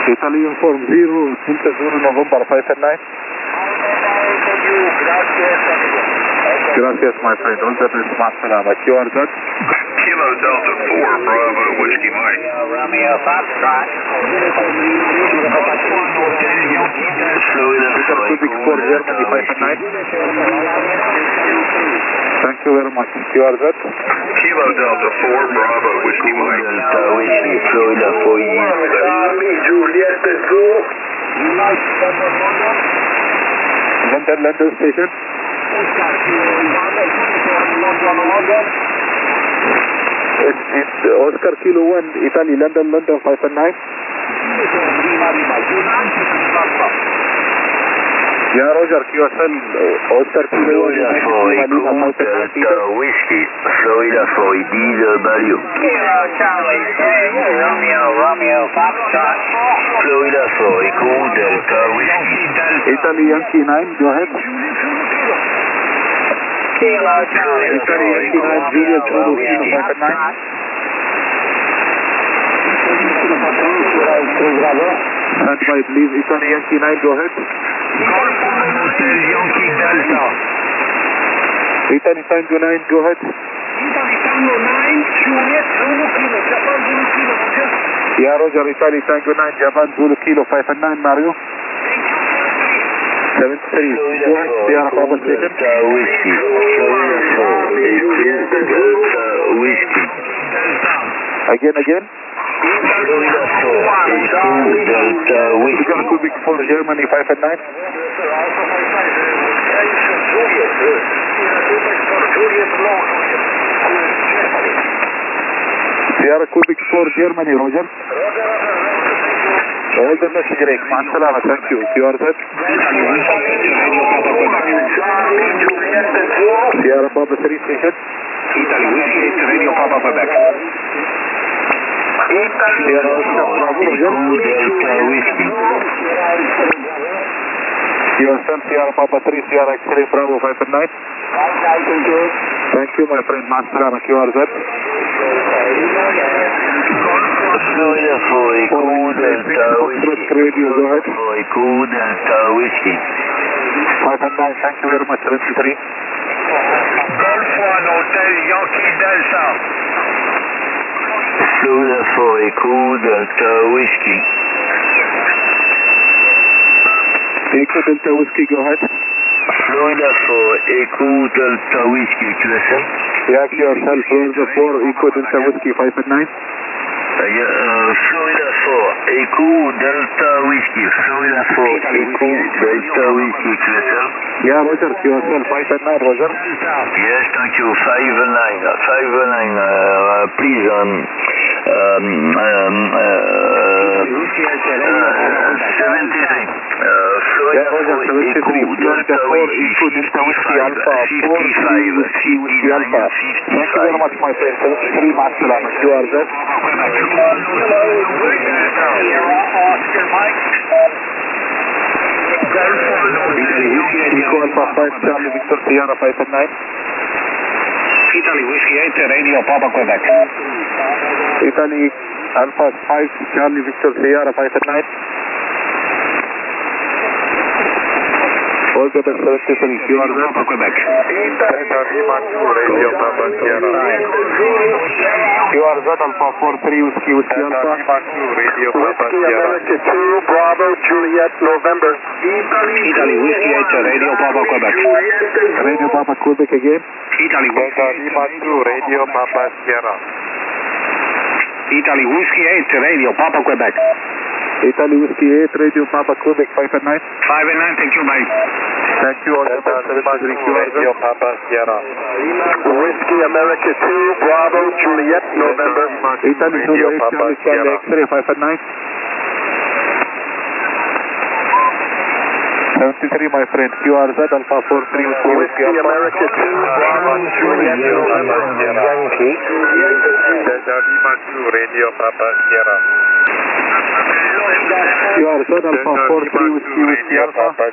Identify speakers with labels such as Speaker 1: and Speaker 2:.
Speaker 1: Italy Uniform 0, Delta Zulu November 5 and 9. Gracias, my friend. All the best, Masalama. QRZ.
Speaker 2: Kilo Delta 4, Bravo, Whiskey Mike.
Speaker 3: Romeo Foxtrot.
Speaker 1: Peter Cubic 4, Germany 5 and 9. Thank you very much. QRZ.
Speaker 2: Kilo Delta 4, Bravo, Whiskey Mike.
Speaker 4: Delta Whiskey, Florida 4
Speaker 2: Juliet 2.
Speaker 1: London Station. It's Oscar Kilo 1, Italy, London 5 and 9. Yeah, Roger, QSL, Oscar Kilo 1,
Speaker 4: Florida 4, Delta Whiskey, Florida 4, DW.
Speaker 3: Kilo Charlie 3, Romeo Foxtrot.
Speaker 4: Florida 4, Delta Whiskey.
Speaker 1: Italy, Yankee 9, go ahead.
Speaker 3: Kilo Charlie
Speaker 1: Italy, Yankee 9, Juliet, Zulu, Kilo 5 and 9. Stand by, please. Italy, Yankee 9, go ahead.
Speaker 2: Yankee Delta.
Speaker 1: Italy, Tango 9, go ahead.
Speaker 3: Italy Tango 9, Juliet Zulu Kilo, Japan Zulu Kilo, Roger.
Speaker 1: Yeah, Roger, Italy, Tango 9, Japan, Zulu, Kilo 5 and 9, Mario. 73, go ahead, Sierra Papa Station.
Speaker 4: Delta Whiskey, Florida 4, Delta Whiskey.
Speaker 1: Again.
Speaker 4: Florida 4, Delta Whiskey.
Speaker 1: Peter Cubic 4, Germany 5 and 9. Sierra Cubic 4, Germany, Roger. All the message rate, Masalama, thank you. QRZ. Sierra Papa 3 Station.
Speaker 2: Italy Whiskey 8, Radio Papa Quebec.
Speaker 1: Sierra Oscar Bravo, Roger.
Speaker 4: Delta Whiskey.
Speaker 1: QSL, Sierra Papa 3, Sierra X-Ray Bravo 5 and 9. Thank you, my friend, Masalama, QRZ.
Speaker 4: Florida 4, Delta Whiskey.
Speaker 1: Radio, go ahead.
Speaker 4: 4, Delta Whiskey.
Speaker 1: 5 and 9, thank you very much, 73.
Speaker 2: Golf 1, Hotel Yankee Delta.
Speaker 4: Florida 4, Delta Whiskey.
Speaker 1: Echo Delta Whiskey, go ahead.
Speaker 4: Florida 4, Delta Whiskey, QSL.
Speaker 1: Yeah, QSL, Florida 4, Echo Delta Whiskey, 5 and 9.
Speaker 4: Florida 4, Delta Whiskey. Florida 4, Delta Whiskey, QSL.
Speaker 1: Yeah, Roger, QSL, 5 and 9, Roger.
Speaker 4: Yes, thank you. 5 and 9. 5 and 9. Please, 73.
Speaker 1: Yeah, Roger, 73. Florida 4, Echo Delta Whiskey, Alpha 4, Whiskey Alpha. Thank you very much, my friend. 73, Masalama, QRZ. Echo Alpha 5, Charlie Victor Sierra 5 and 9.
Speaker 2: Italy Whiskey 8, Radio Papa Quebec.
Speaker 1: Italy Alpha 5, Charlie Victor Sierra 5 and 9. All the best, 73, QRZ.
Speaker 2: Papa Quebec.
Speaker 1: Radio Papa Sierra. QRZ Alpha 4-3, Whiskey Alpha. Radio Papa Sierra.
Speaker 2: America 2, Bravo, Juliet, November. Italy Whiskey 8, Radio Papa Quebec.
Speaker 1: Radio Papa Quebec again.
Speaker 2: Italy Whiskey
Speaker 1: 2, Radio Papa Sierra.
Speaker 2: Italy Whiskey 8, Radio Papa Quebec.
Speaker 1: Italy Whiskey 8, Radio Papa Quebec 5 and 9.
Speaker 2: 5 and 9, thank you, Mike.
Speaker 1: Thank you all the best, Radio Papa Sierra.
Speaker 2: Whiskey America 2, Bravo, Juliet, November.
Speaker 1: Italy Zulu 8, Charlie X-Ray 5 and 9. 73, my friend. QRZ Alpha 4-3,
Speaker 2: Whiskey America 2, Bravo, Juliet, November.
Speaker 4: Yankee.
Speaker 1: Delta Lima 2, Radio Papa Sierra. QRZ Alpha 4-3, Whiskey Alpha.